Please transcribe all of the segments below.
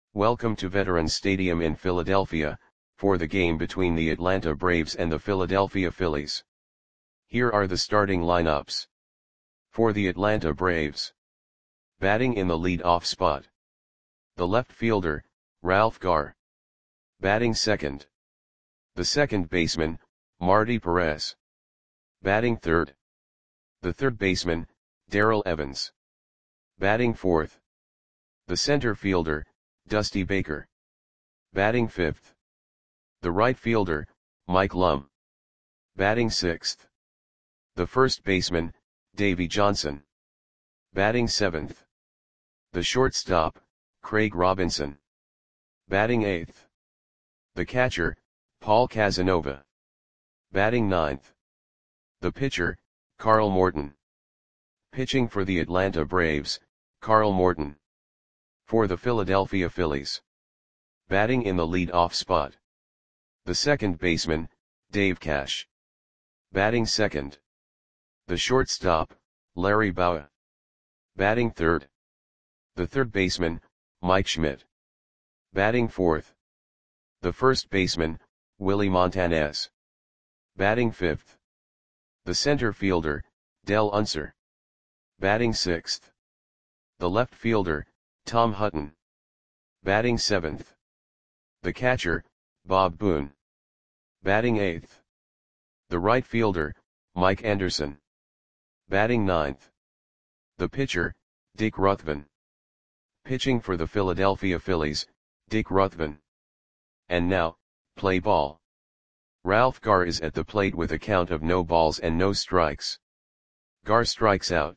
Welcome to Veterans Stadium in Philadelphia, for the game between the Atlanta Braves and the Philadelphia Phillies. Here are the starting lineups. For the Atlanta Braves. Batting in the lead-off spot. The left fielder, Ralph Garr. Batting second. The second baseman, Marty Perez. Batting third. The third baseman, Darrell Evans. Batting fourth. The center fielder, Dusty Baker. Batting fifth. The right fielder, Mike Lum. Batting sixth. The first baseman, Davey Johnson. Batting seventh. The shortstop, Craig Robinson. Batting eighth. The catcher, Paul Casanova. Batting ninth. The pitcher, Carl Morton. Pitching for the Atlanta Braves, Carl Morton. For the Philadelphia Phillies. Batting in the lead-off spot. The second baseman, Dave Cash. Batting second. The shortstop, Larry Bowa. Batting third. The third baseman, Mike Schmidt. Batting fourth. The first baseman, Willie Montanez. Batting fifth. The center fielder, Del Unser. Batting sixth. The left fielder, Tom Hutton. Batting seventh. The catcher, Bob Boone. Batting eighth. The right fielder, Mike Anderson. Batting ninth. The pitcher, Dick Ruthven. Pitching for the Philadelphia Phillies, Dick Ruthven. And now, play ball. Ralph Garr is at the plate with a count of no balls and no strikes. Garr strikes out.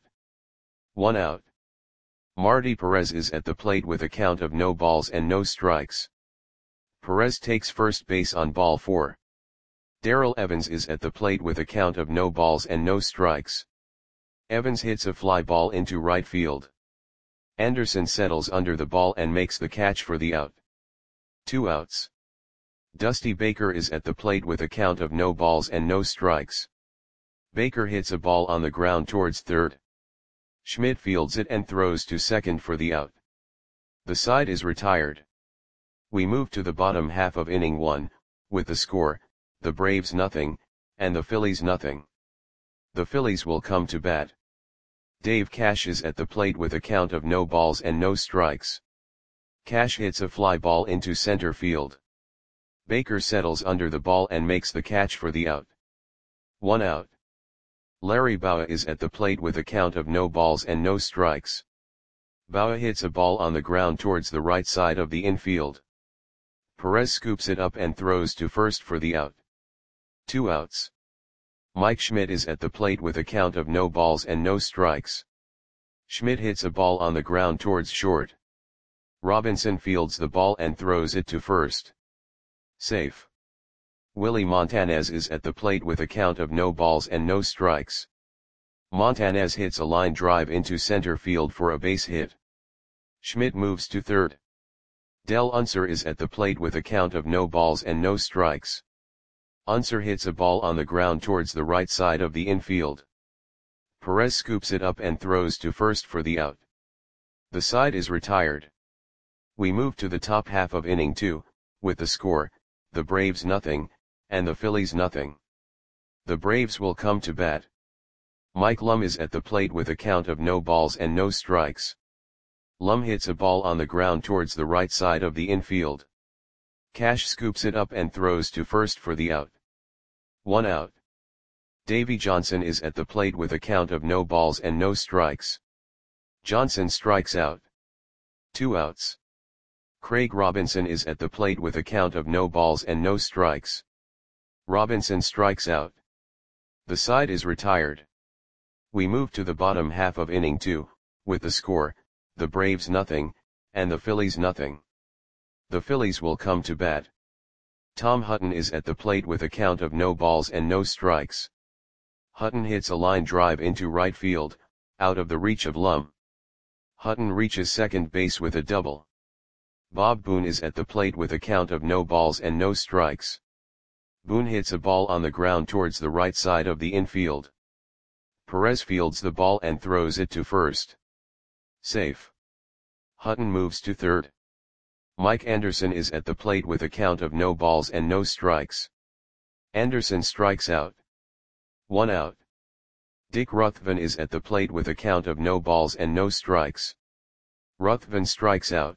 1 out. Marty Perez is at the plate with a count of no balls and no strikes. Perez takes first base on ball 4. Darrell Evans is at the plate with a count of no balls and no strikes. Evans hits a fly ball into right field. Anderson settles under the ball and makes the catch for the out. 2 outs. Dusty Baker is at the plate with a count of no balls and no strikes. Baker hits a ball on the ground towards third. Schmidt fields it and throws to second for the out. The side is retired. We move to the bottom half of inning 1, with the score, the Braves nothing, and the Phillies nothing. The Phillies will come to bat. Dave Cash is at the plate with a count of no balls and no strikes. Cash hits a fly ball into center field. Baker settles under the ball and makes the catch for the out. 1 out. Larry Bowa is at the plate with a count of no balls and no strikes. Bowa hits a ball on the ground towards the right side of the infield. Perez scoops it up and throws to first for the out. 2 outs. Mike Schmidt is at the plate with a count of no balls and no strikes. Schmidt hits a ball on the ground towards short. Robinson fields the ball and throws it to first. Safe. Willie Montanez is at the plate with a count of no balls and no strikes. Montanez hits a line drive into center field for a base hit. Schmidt moves to third. Del Unser is at the plate with a count of no balls and no strikes. Unser hits a ball on the ground towards the right side of the infield. Perez scoops it up and throws to first for the out. The side is retired. We move to the top half of inning 2, with the score, the Braves nothing, and the Phillies nothing. The Braves will come to bat. Mike Lum is at the plate with a count of no balls and no strikes. Lum hits a ball on the ground towards the right side of the infield. Cash scoops it up and throws to first for the out. 1 out. Davey Johnson is at the plate with a count of no balls and no strikes. Johnson strikes out. 2 outs. Craig Robinson is at the plate with a count of no balls and no strikes. Robinson strikes out. The side is retired. We move to the bottom half of inning 2, with the score, the Braves nothing, and the Phillies nothing. The Phillies will come to bat. Tom Hutton is at the plate with a count of no balls and no strikes. Hutton hits a line drive into right field, out of the reach of Lum. Hutton reaches second base with a double. Bob Boone is at the plate with a count of no balls and no strikes. Boone hits a ball on the ground towards the right side of the infield. Perez fields the ball and throws it to first. Safe. Hutton moves to third. Mike Anderson is at the plate with a count of no balls and no strikes. Anderson strikes out. 1 out. Dick Ruthven is at the plate with a count of no balls and no strikes. Ruthven strikes out.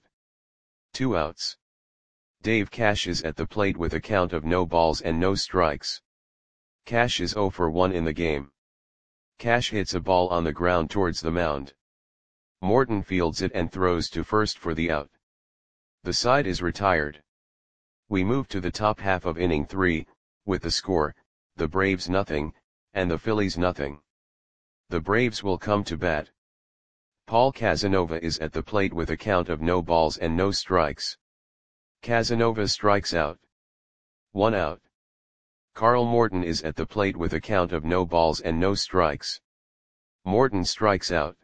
2 outs. Dave Cash is at the plate with a count of no balls and no strikes. Cash is 0 for 1 in the game. Cash hits a ball on the ground towards the mound. Morton fields it and throws to first for the out. The side is retired. We move to the top half of inning 3, with the score, the Braves nothing, and the Phillies nothing. The Braves will come to bat. Paul Casanova is at the plate with a count of no balls and no strikes. Casanova strikes out. 1 out. Carl Morton is at the plate with a count of no balls and no strikes. Morton strikes out.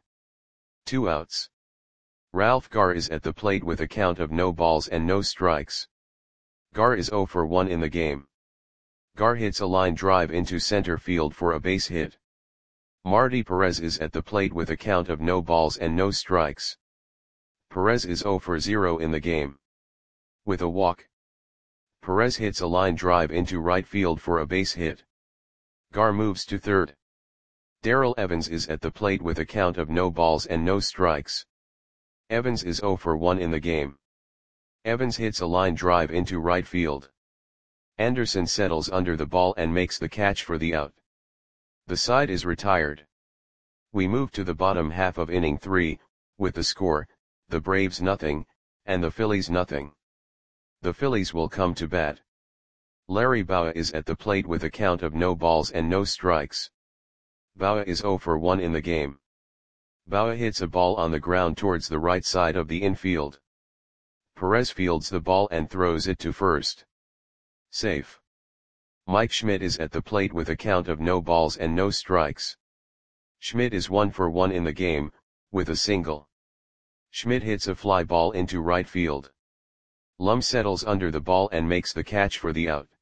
2 outs. Ralph Garr is at the plate with a count of no balls and no strikes. Garr is 0 for 1 in the game. Garr hits a line drive into center field for a base hit. Marty Perez is at the plate with a count of no balls and no strikes. Perez is 0 for 0 in the game. With a walk, Perez hits a line drive into right field for a base hit. Garr moves to third. Darrell Evans is at the plate with a count of no balls and no strikes. Evans is 0 for 1 in the game. Evans hits a line drive into right field. Anderson settles under the ball and makes the catch for the out. The side is retired. We move to the bottom half of inning 3, with the score, the Braves nothing, and the Phillies nothing. The Phillies will come to bat. Larry Bowa is at the plate with a count of no balls and no strikes. Bowa is 0 for 1 in the game. Bowa hits a ball on the ground towards the right side of the infield. Perez fields the ball and throws it to first. Safe. Mike Schmidt is at the plate with a count of no balls and no strikes. Schmidt is 1 for 1 in the game, with a single. Schmidt hits a fly ball into right field. Lum settles under the ball and makes the catch for the out.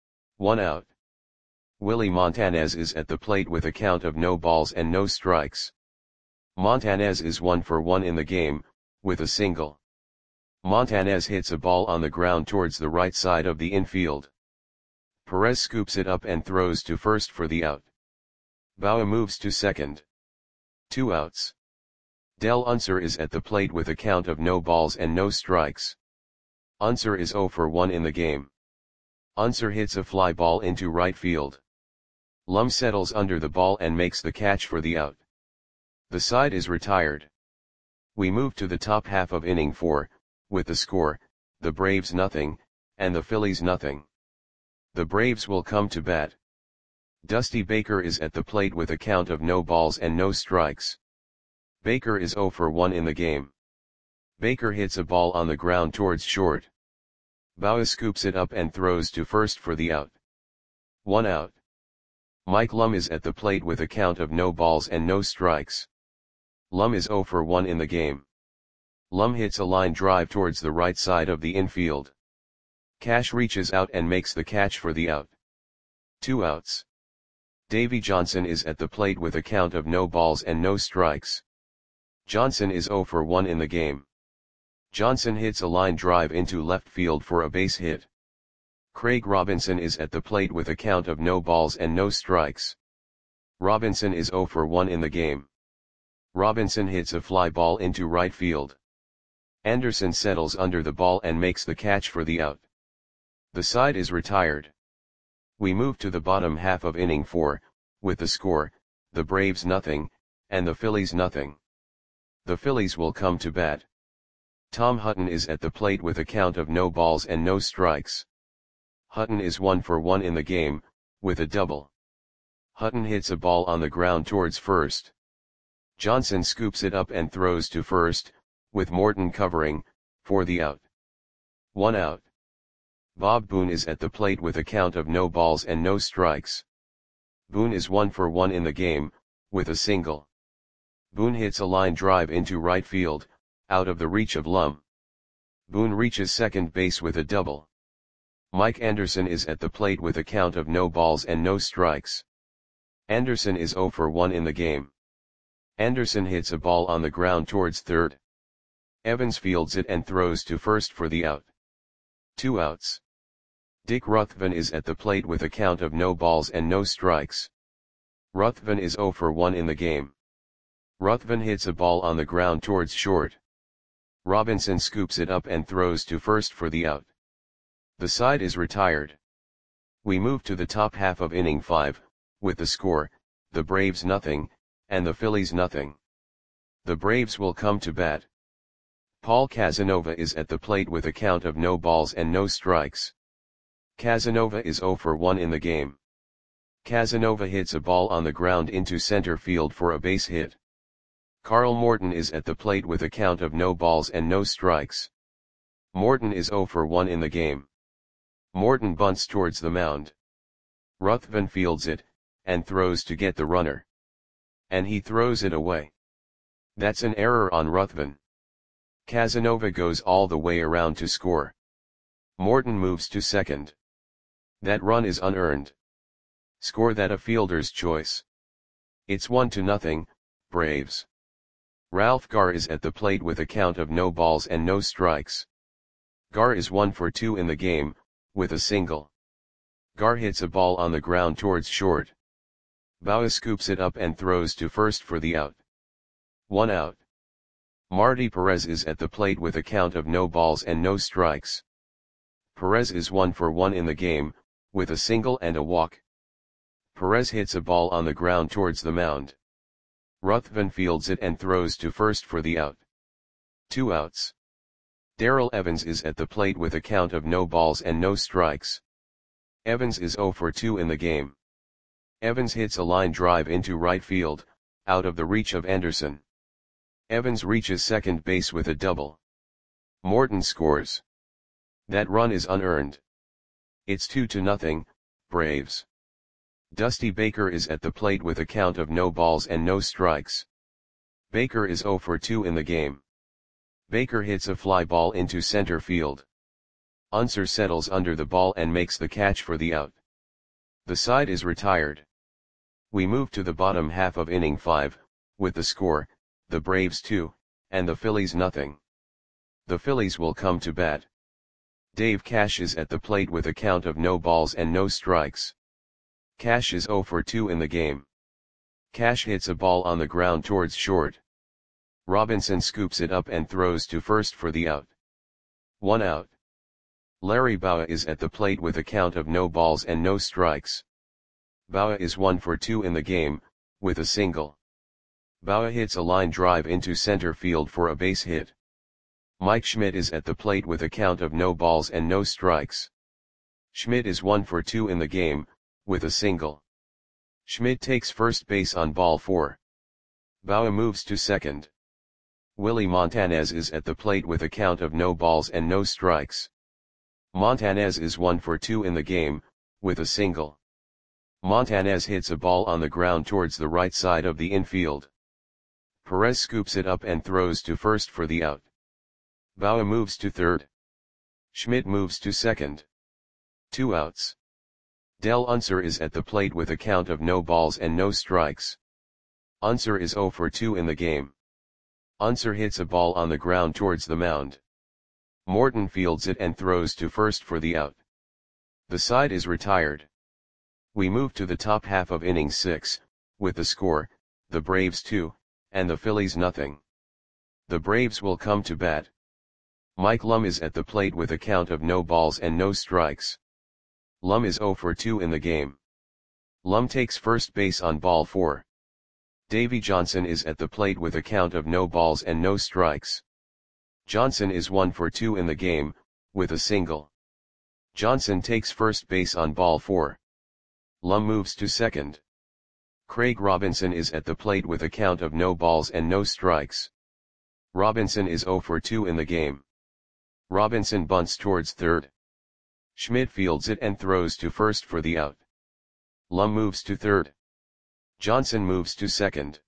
1 out. Willie Montanez is at the plate with a count of no balls and no strikes. Montanez is 1 for 1 in the game, with a single. Montanez hits a ball on the ground towards the right side of the infield. Perez scoops it up and throws to first for the out. Bowa moves to second. 2 outs. Del Unser is at the plate with a count of no balls and no strikes. Unser is 0 for 1 in the game. Unser hits a fly ball into right field. Lum settles under the ball and makes the catch for the out. The side is retired. We move to the top half of inning 4, with the score, the Braves nothing, and the Phillies nothing. The Braves will come to bat. Dusty Baker is at the plate with a count of no balls and no strikes. Baker is 0 for 1 in the game. Baker hits a ball on the ground towards short. Bowa scoops it up and throws to first for the out. 1 out. Mike Lum is at the plate with a count of no balls and no strikes. Lum is 0 for 1 in the game. Lum hits a line drive towards the right side of the infield. Cash reaches out and makes the catch for the out. 2 outs. Davey Johnson is at the plate with a count of no balls and no strikes. Johnson is 0 for 1 in the game. Johnson hits a line drive into left field for a base hit. Craig Robinson is at the plate with a count of no balls and no strikes. Robinson is 0 for 1 in the game. Robinson hits a fly ball into right field. Anderson settles under the ball and makes the catch for the out. The side is retired. We move to the bottom half of inning 4, with the score, the Braves nothing, and the Phillies nothing. The Phillies will come to bat. Tom Hutton is at the plate with a count of no balls and no strikes. Hutton is 1 for 1 in the game, with a double. Hutton hits a ball on the ground towards first. Johnson scoops it up and throws to first, with Morton covering, for the out. 1 out. Bob Boone is at the plate with a count of no balls and no strikes. Boone is 1 for 1 in the game, with a single. Boone hits a line drive into right field, out of the reach of Lum. Boone reaches second base with a double. Mike Anderson is at the plate with a count of no balls and no strikes. Anderson is 0 for 1 in the game. Anderson hits a ball on the ground towards third. Evans fields it and throws to first for the out. 2 outs. Dick Ruthven is at the plate with a count of no balls and no strikes. Ruthven is 0 for 1 in the game. Ruthven hits a ball on the ground towards short. Robinson scoops it up and throws to first for the out. The side is retired. We move to the top half of inning 5, with the score, the Braves nothing, and the Phillies nothing. The Braves will come to bat. Paul Casanova is at the plate with a count of no balls and no strikes. Casanova is 0 for 1 in the game. Casanova hits a ball on the ground into center field for a base hit. Carl Morton is at the plate with a count of no balls and no strikes. Morton is 0 for 1 in the game. Morton bunts towards the mound. Ruthven fields it, and throws to get the runner. And he throws it away. That's an error on Ruthven. Casanova goes all the way around to score. Morton moves to second. That run is unearned. Score that a fielder's choice. It's 1-0, Braves. Ralph Garr is at the plate with a count of no balls and no strikes. Garr is 1 for 2 in the game, with a single. Garr hits a ball on the ground towards short. Bauer scoops it up and throws to first for the out. 1 out. Marty Perez is at the plate with a count of no balls and no strikes. Perez is 1 for 1 in the game, with a single and a walk. Perez hits a ball on the ground towards the mound. Ruthven fields it and throws to first for the out. 2 outs. Darrell Evans is at the plate with a count of no balls and no strikes. Evans is 0 for 2 in the game. Evans hits a line drive into right field, out of the reach of Anderson. Evans reaches second base with a double. Morton scores. That run is unearned. It's 2-0, Braves. Dusty Baker is at the plate with a count of no balls and no strikes. Baker is 0 for 2 in the game. Baker hits a fly ball into center field. Unser settles under the ball and makes the catch for the out. The side is retired. We move to the bottom half of inning 5, with the score, the Braves 2, and the Phillies nothing. The Phillies will come to bat. Dave Cash is at the plate with a count of no balls and no strikes. Cash is 0 for 2 in the game. Cash hits a ball on the ground towards short. Robinson scoops it up and throws to first for the out. 1 out. Larry Bauer is at the plate with a count of no balls and no strikes. Bauer is 1 for 2 in the game, with a single. Bauer hits a line drive into center field for a base hit. Mike Schmidt is at the plate with a count of no balls and no strikes. Schmidt is 1 for 2 in the game, with a single. Schmidt takes first base on ball 4. Bauer moves to second. Willie Montanez is at the plate with a count of no balls and no strikes. Montanez is 1 for 2 in the game, with a single. Montanez hits a ball on the ground towards the right side of the infield. Perez scoops it up and throws to first for the out. Bauer moves to third. Schmidt moves to second. 2 outs. Del Unser is at the plate with a count of no balls and no strikes. Unser is 0 for 2 in the game. Unser hits a ball on the ground towards the mound. Morton fields it and throws to first for the out. The side is retired. We move to the top half of inning 6, with the score, the Braves 2, and the Phillies nothing. The Braves will come to bat. Mike Lum is at the plate with a count of no balls and no strikes. Lum is 0 for 2 in the game. Lum takes first base on ball 4. Davy Johnson is at the plate with a count of no balls and no strikes. Johnson is 1 for 2 in the game, with a single. Johnson takes first base on ball 4. Lum moves to second. Craig Robinson is at the plate with a count of no balls and no strikes. Robinson is 0 for 2 in the game. Robinson bunts towards third. Schmidt fields it and throws to first for the out. Lum moves to third. Johnson moves to second.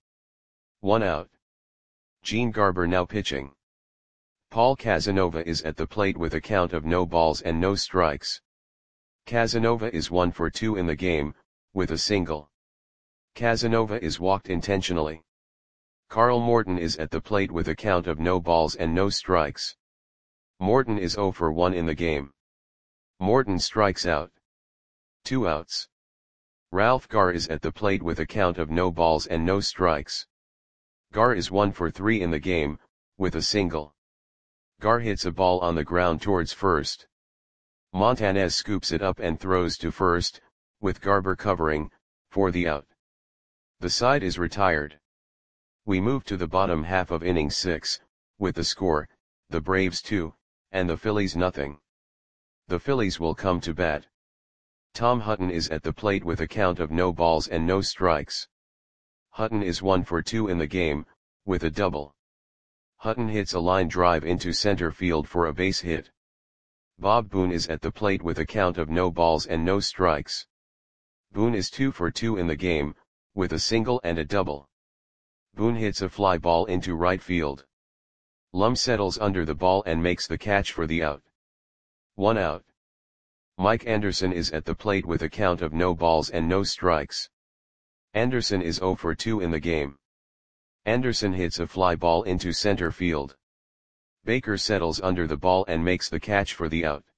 1 out. Gene Garber now pitching. Paul Casanova is at the plate with a count of no balls and no strikes. Casanova is 1 for 2 in the game, with a single. Casanova is walked intentionally. Carl Morton is at the plate with a count of no balls and no strikes. Morton is 0 for 1 in the game. Morton strikes out. 2 outs. Ralph Garr is at the plate with a count of no balls and no strikes. Garr is 1 for 3 in the game, with a single. Garr hits a ball on the ground towards first. Montanez scoops it up and throws to first, with Garber covering, for the out. The side is retired. We move to the bottom half of inning 6, with the score, the Braves 2, and the Phillies nothing. The Phillies will come to bat. Tom Hutton is at the plate with a count of no balls and no strikes. Hutton is 1 for 2 in the game, with a double. Hutton hits a line drive into center field for a base hit. Bob Boone is at the plate with a count of no balls and no strikes. Boone is 2 for 2 in the game, with a single and a double. Boone hits a fly ball into right field. Lum settles under the ball and makes the catch for the out. 1 out. Mike Anderson is at the plate with a count of no balls and no strikes. Anderson is 0 for 2 in the game. Anderson hits a fly ball into center field. Baker settles under the ball and makes the catch for the out.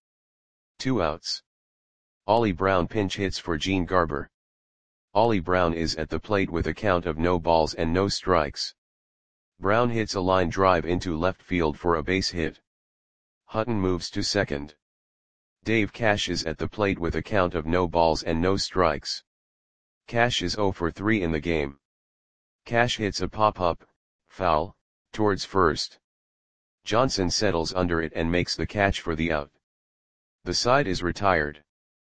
2 outs. Ollie Brown pinch hits for Gene Garber. Ollie Brown is at the plate with a count of no balls and no strikes. Brown hits a line drive into left field for a base hit. Hutton moves to second. Dave Cash is at the plate with a count of no balls and no strikes. Cash is 0 for 3 in the game. Cash hits a pop-up, foul, towards first. Johnson settles under it and makes the catch for the out. The side is retired.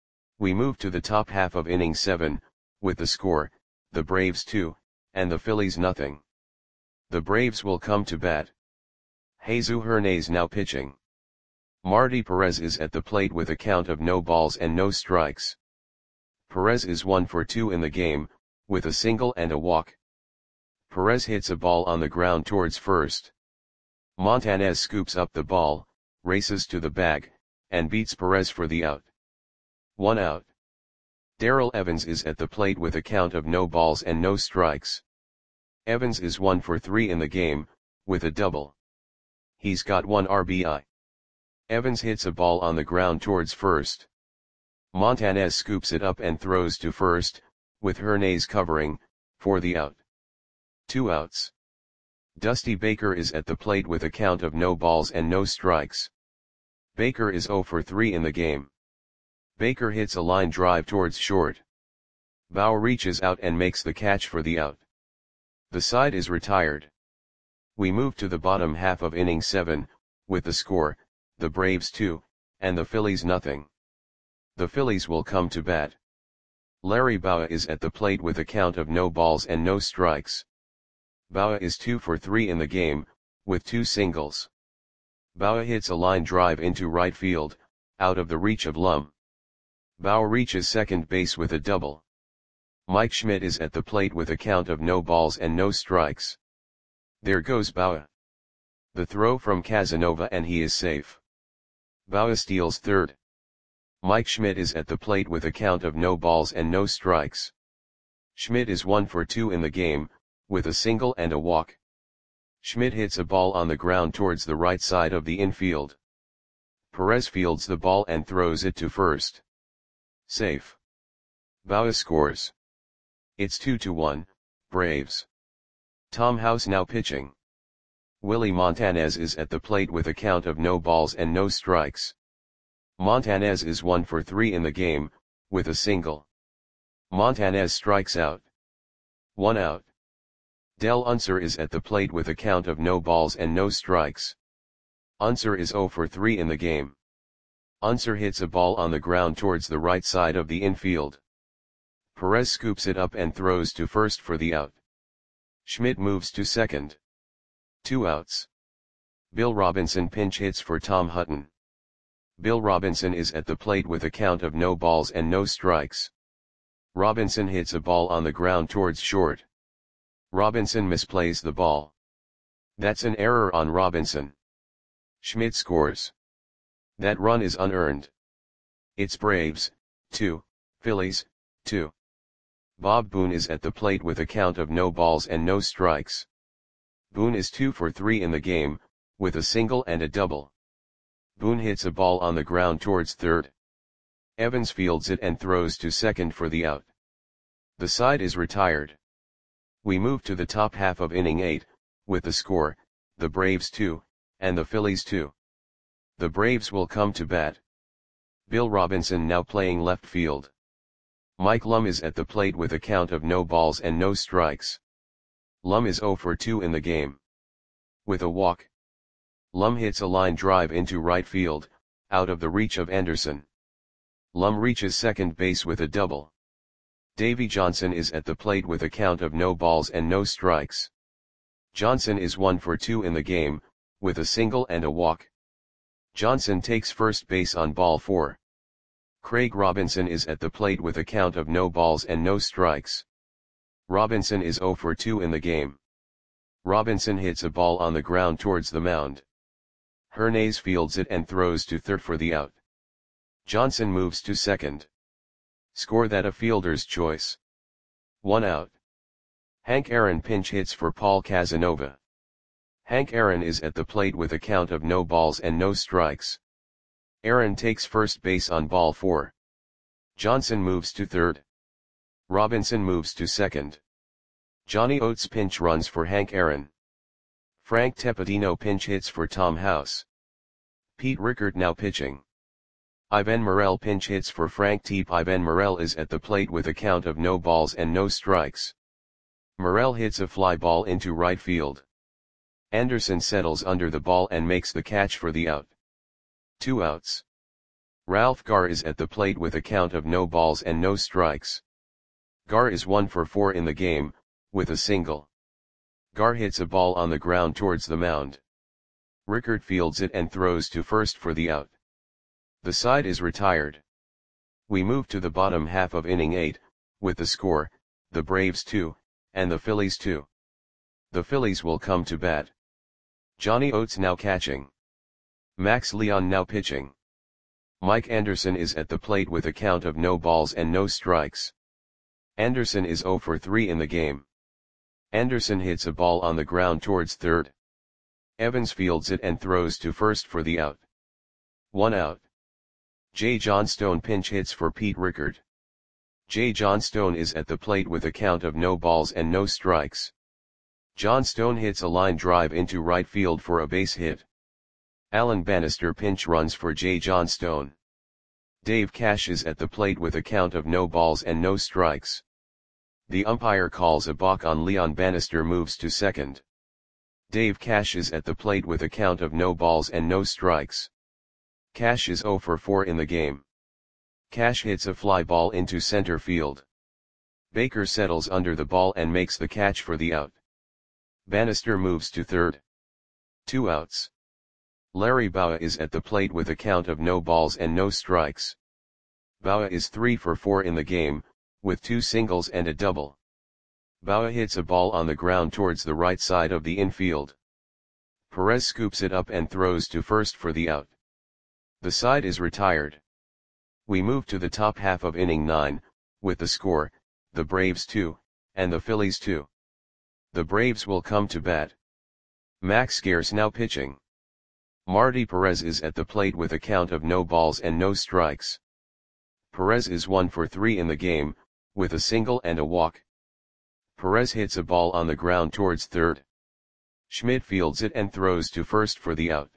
We move to the top half of inning 7, with the score, the Braves 2, and the Phillies nothing. The Braves will come to bat. Jesus Hernandez now pitching. Marty Perez is at the plate with a count of no balls and no strikes. Perez is 1 for 2 in the game, with a single and a walk. Perez hits a ball on the ground towards first. Montanez scoops up the ball, races to the bag, and beats Perez for the out. 1 out. Darrell Evans is at the plate with a count of no balls and no strikes. Evans is 1 for 3 in the game, with a double. He's got 1 RBI. Evans hits a ball on the ground towards first. Montanez scoops it up and throws to first, with Hernandez covering, for the out. 2 outs. Dusty Baker is at the plate with a count of no balls and no strikes. Baker is 0 for 3 in the game. Baker hits a line drive towards short. Bauer reaches out and makes the catch for the out. The side is retired. We move to the bottom half of inning 7, with the score, the Braves 2, and the Phillies nothing. The Phillies will come to bat. Larry Bowa is at the plate with a count of no balls and no strikes. Bowa is 2 for 3 in the game, with 2 singles. Bowa hits a line drive into right field, out of the reach of Lum. Bowa reaches second base with a double. Mike Schmidt is at the plate with a count of no balls and no strikes. There goes Bowa. The throw from Casanova and he is safe. Bowa steals third. Mike Schmidt is at the plate with a count of no balls and no strikes. Schmidt is 1 for 2 in the game, with a single and a walk. Schmidt hits a ball on the ground towards the right side of the infield. Perez fields the ball and throws it to first. Safe. Bowa scores. It's 2-1, Braves. Tom House now pitching. Willie Montanez is at the plate with a count of no balls and no strikes. Montanez is 1 for 3 in the game, with a single. Montanez strikes out. 1 out. Del Unser is at the plate with a count of no balls and no strikes. Unser is 0 for 3 in the game. Unser hits a ball on the ground towards the right side of the infield. Perez scoops it up and throws to first for the out. Schmidt moves to second. 2 outs. Bill Robinson pinch hits for Tom Hutton. Bill Robinson is at the plate with a count of no balls and no strikes. Robinson hits a ball on the ground towards short. Robinson misplays the ball. That's an error on Robinson. Schmidt scores. That run is unearned. It's Braves, 2, Phillies, 2. Bob Boone is at the plate with a count of no balls and no strikes. Boone is 2 for 3 in the game, with a single and a double. Boone hits a ball on the ground towards third. Evans fields it and throws to second for the out. The side is retired. We move to the top half of inning 8, with the score, the Braves 2, and the Phillies 2. The Braves will come to bat. Bill Robinson now playing left field. Mike Lum is at the plate with a count of no balls and no strikes. Lum is 0 for 2 in the game. With a walk, Lum hits a line drive into right field, out of the reach of Anderson. Lum reaches second base with a double. Davey Johnson is at the plate with a count of no balls and no strikes. Johnson is 1 for 2 in the game, with a single and a walk. Johnson takes first base on ball 4. Craig Robinson is at the plate with a count of no balls and no strikes. Robinson is 0 for 2 in the game. Robinson hits a ball on the ground towards the mound. Hernandez fields it and throws to third for the out. Johnson moves to second. Score that a fielder's choice. 1 out. Hank Aaron pinch hits for Paul Casanova. Hank Aaron is at the plate with a count of no balls and no strikes. Aaron takes first base on ball 4. Johnson moves to third. Robinson moves to second. Johnny Oates pinch runs for Hank Aaron. Frank Tepedino pinch hits for Tom House. Pete Rickard now pitching. Ivan Morel pinch hits for Frank Teep. Ivan Morel is at the plate with a count of no balls and no strikes. Morel hits a fly ball into right field. Anderson settles under the ball and makes the catch for the out. 2 outs. Ralph Garr is at the plate with a count of no balls and no strikes. Garr is 1 for 4 in the game, with a single. Garr hits a ball on the ground towards the mound. Rickard fields it and throws to first for the out. The side is retired. We move to the bottom half of inning 8, with the score, the Braves 2, and the Phillies 2. The Phillies will come to bat. Johnny Oates now catching. Max Leon now pitching. Mike Anderson is at the plate with a count of no balls and no strikes. Anderson is 0 for 3 in the game. Anderson hits a ball on the ground towards third. Evans fields it and throws to first for the out. 1 out. Jay Johnstone pinch hits for Pete Rickard. Jay Johnstone is at the plate with a count of no balls and no strikes. Johnstone hits a line drive into right field for a base hit. Alan Bannister pinch runs for Jay Johnstone. Dave Cash is at the plate with a count of no balls and no strikes. The umpire calls a balk on Leon. Bannister moves to second. Dave Cash is at the plate with a count of no balls and no strikes. Cash is 0 for 4 in the game. Cash hits a fly ball into center field. Baker settles under the ball and makes the catch for the out. Bannister moves to third. 2 outs. Larry Bowa is at the plate with a count of no balls and no strikes. Bowa is 3 for 4 in the game, with 2 singles and a double. Bowa hits a ball on the ground towards the right side of the infield. Perez scoops it up and throws to first for the out. The side is retired. We move to the top half of inning 9, with the score, the Braves 2, and the Phillies 2. The Braves will come to bat. Max Scarce now pitching. Marty Perez is at the plate with a count of no balls and no strikes. Perez is 1 for 3 in the game, with a single and a walk. Perez hits a ball on the ground towards third. Schmidt fields it and throws to first for the out.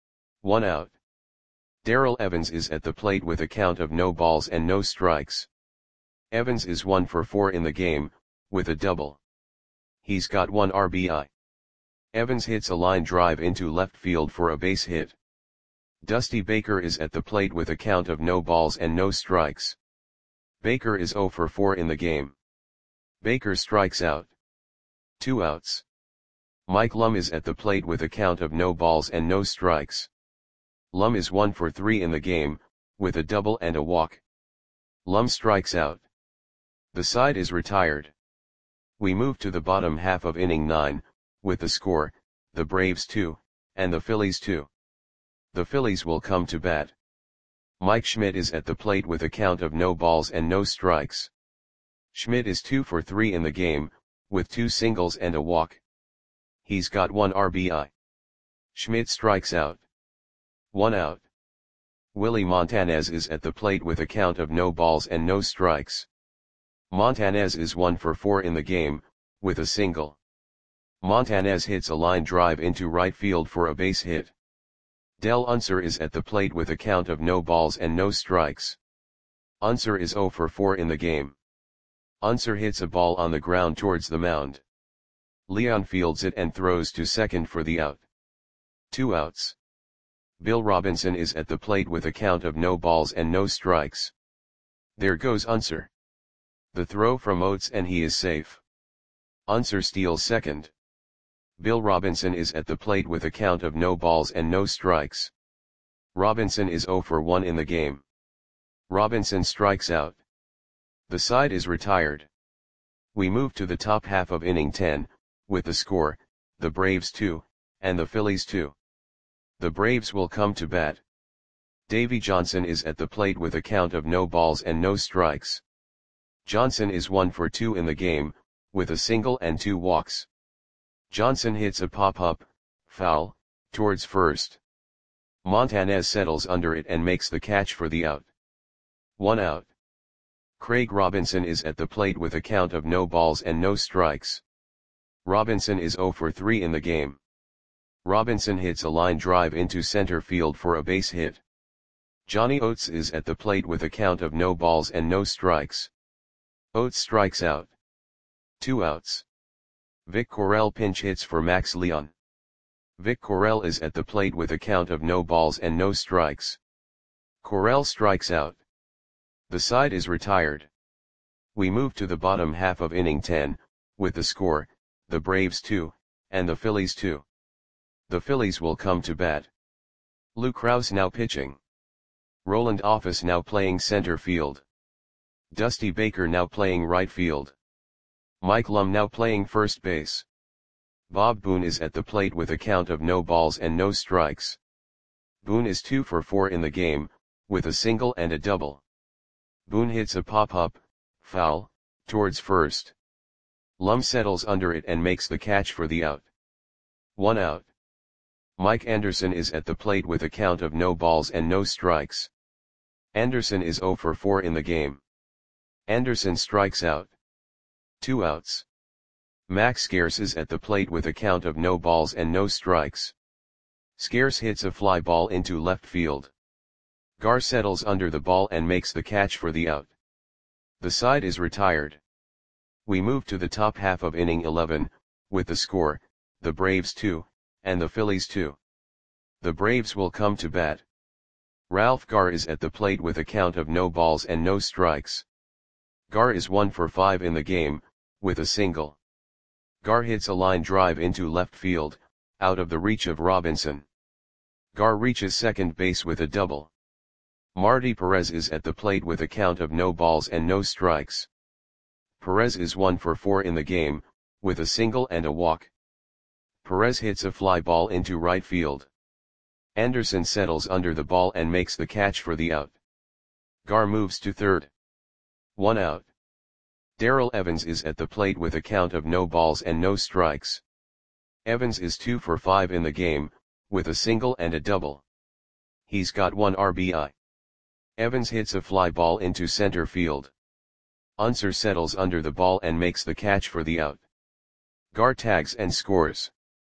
1 out. Darrell Evans is at the plate with a count of no balls and no strikes. Evans is 1 for 4 in the game, with a double. He's got 1 RBI. Evans hits a line drive into left field for a base hit. Dusty Baker is at the plate with a count of no balls and no strikes. Baker is 0 for 4 in the game. Baker strikes out. 2 outs. Mike Lum is at the plate with a count of no balls and no strikes. Lum is 1 for 3 in the game, with a double and a walk. Lum strikes out. The side is retired. We move to the bottom half of inning 9, with the score, the Braves 2, and the Phillies 2. The Phillies will come to bat. Mike Schmidt is at the plate with a count of no balls and no strikes. Schmidt is 2 for 3 in the game, with 2 singles and a walk. He's got 1 RBI. Schmidt strikes out. 1 out. Willie Montanez is at the plate with a count of no balls and no strikes. Montanez is 1 for 4 in the game, with a single. Montanez hits a line drive into right field for a base hit. Del Unser is at the plate with a count of no balls and no strikes. Unser is 0 for 4 in the game. Unser hits a ball on the ground towards the mound. Leon fields it and throws to second for the out. 2 outs. Bill Robinson is at the plate with a count of no balls and no strikes. There goes Unser. The throw from Oates and he is safe. Unser steals second. Bill Robinson is at the plate with a count of no balls and no strikes. Robinson is 0 for 1 in the game. Robinson strikes out. The side is retired. We move to the top half of inning 10, with the score, the Braves 2, and the Phillies 2. The Braves will come to bat. Davey Johnson is at the plate with a count of no balls and no strikes. Johnson is 1 for 2 in the game, with a single and 2 walks. Johnson hits a pop-up, foul, towards first. Montanez settles under it and makes the catch for the out. 1 out. Craig Robinson is at the plate with a count of no balls and no strikes. Robinson is 0 for 3 in the game. Robinson hits a line drive into center field for a base hit. Johnny Oates is at the plate with a count of no balls and no strikes. Oates strikes out. 2 outs. Vic Correll pinch hits for Max Leon. Vic Correll is at the plate with a count of no balls and no strikes. Correll strikes out. The side is retired. We move to the bottom half of inning 10, with the score, the Braves 2, and the Phillies 2. The Phillies will come to bat. Lou Krause now pitching. Roland Office now playing center field. Dusty Baker now playing right field. Mike Lum now playing first base. Bob Boone is at the plate with a count of no balls and no strikes. Boone is 2 for 4 in the game, with a single and a double. Boone hits a pop-up, foul, towards first. Lum settles under it and makes the catch for the out. 1 out. Mike Anderson is at the plate with a count of no balls and no strikes. Anderson is 0 for 4 in the game. Anderson strikes out. 2 outs. Max Scarce is at the plate with a count of no balls and no strikes. Scarce hits a fly ball into left field. Gar settles under the ball and makes the catch for the out. The side is retired. We move to the top half of inning 11, with the score, the Braves 2, and the Phillies 2. The Braves will come to bat. Ralph Gar is at the plate with a count of no balls and no strikes. Gar is 1 for 5 in the game, with a single. Gar hits a line drive into left field, out of the reach of Robinson. Gar reaches second base with a double. Marty Perez is at the plate with a count of no balls and no strikes. Perez is 1 for 4 in the game, with a single and a walk. Perez hits a fly ball into right field. Anderson settles under the ball and makes the catch for the out. Gar moves to third. 1 out. Darrell Evans is at the plate with a count of no balls and no strikes. Evans is 2 for 5 in the game, with a single and a double. He's got 1 RBI. Evans hits a fly ball into center field. Unser settles under the ball and makes the catch for the out. Gar tags and scores.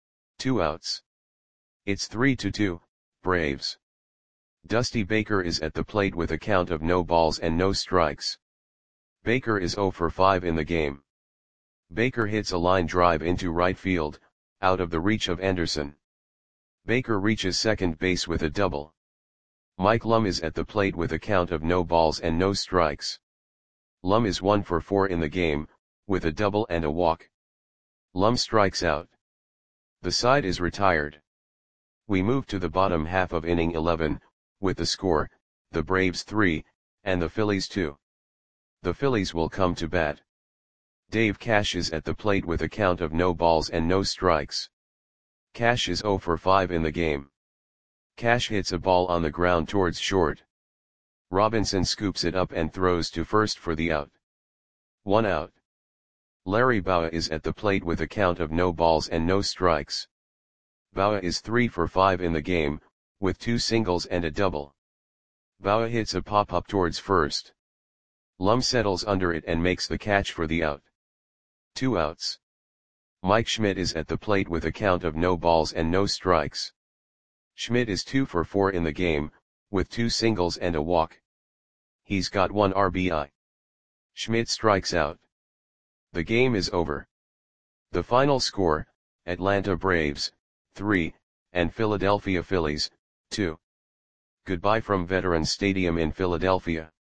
2 outs. It's 3-2, Braves. Dusty Baker is at the plate with a count of no balls and no strikes. Baker is 0 for 5 in the game. Baker hits a line drive into right field, out of the reach of Anderson. Baker reaches second base with a double. Mike Lum is at the plate with a count of no balls and no strikes. Lum is 1 for 4 in the game, with a double and a walk. Lum strikes out. The side is retired. We move to the bottom half of inning 11, with the score, the Braves 3, and the Phillies 2. The Phillies will come to bat. Dave Cash is at the plate with a count of no balls and no strikes. Cash is 0 for 5 in the game. Cash hits a ball on the ground towards short. Robinson scoops it up and throws to first for the out. 1 out. Larry Bowa is at the plate with a count of no balls and no strikes. Bowa is 3 for 5 in the game, with 2 singles and a double. Bowa hits a pop-up towards first. Lum settles under it and makes the catch for the out. 2 outs. Mike Schmidt is at the plate with a count of no balls and no strikes. Schmidt is 2 for 4 in the game, with 2 singles and a walk. He's got 1 RBI. Schmidt strikes out. The game is over. The final score, Atlanta Braves, 3, and Philadelphia Phillies, 2. Goodbye from Veterans Stadium in Philadelphia.